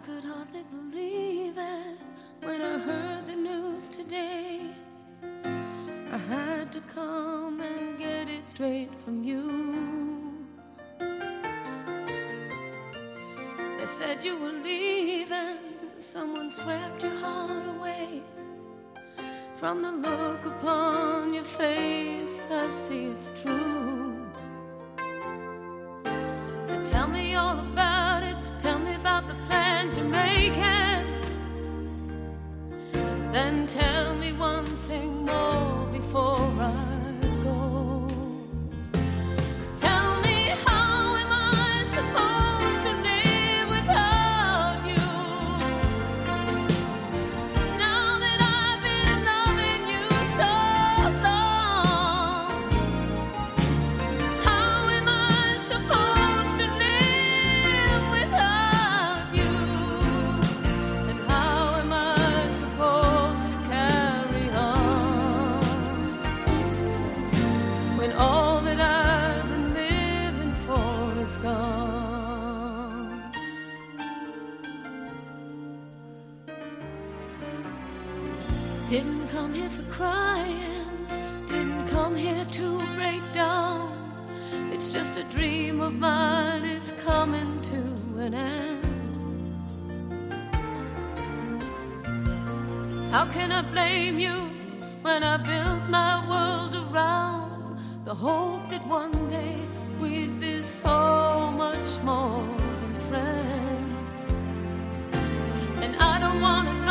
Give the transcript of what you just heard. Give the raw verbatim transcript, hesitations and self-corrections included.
could hardly believe it when I heard the news today. I had to come and get it straight from you. They said you were leaving, someone swept your heart away. From the look upon your face, I see it's true. So tell me all about it, tell me about the plans you're making. Then tell me one thing more before I go. Tell me, how am I supposed to live without you? Now that I've been loving you so long, how am I supposed to live without you? And how am I supposed to carry on when all that I've been living for is gone? Didn't come here for crying, didn't come here to break down. It's just a dream of mine, it's coming to an end. How can I blame you when I built my world around the hope that one day we'd be so much more than friends? And I don't want to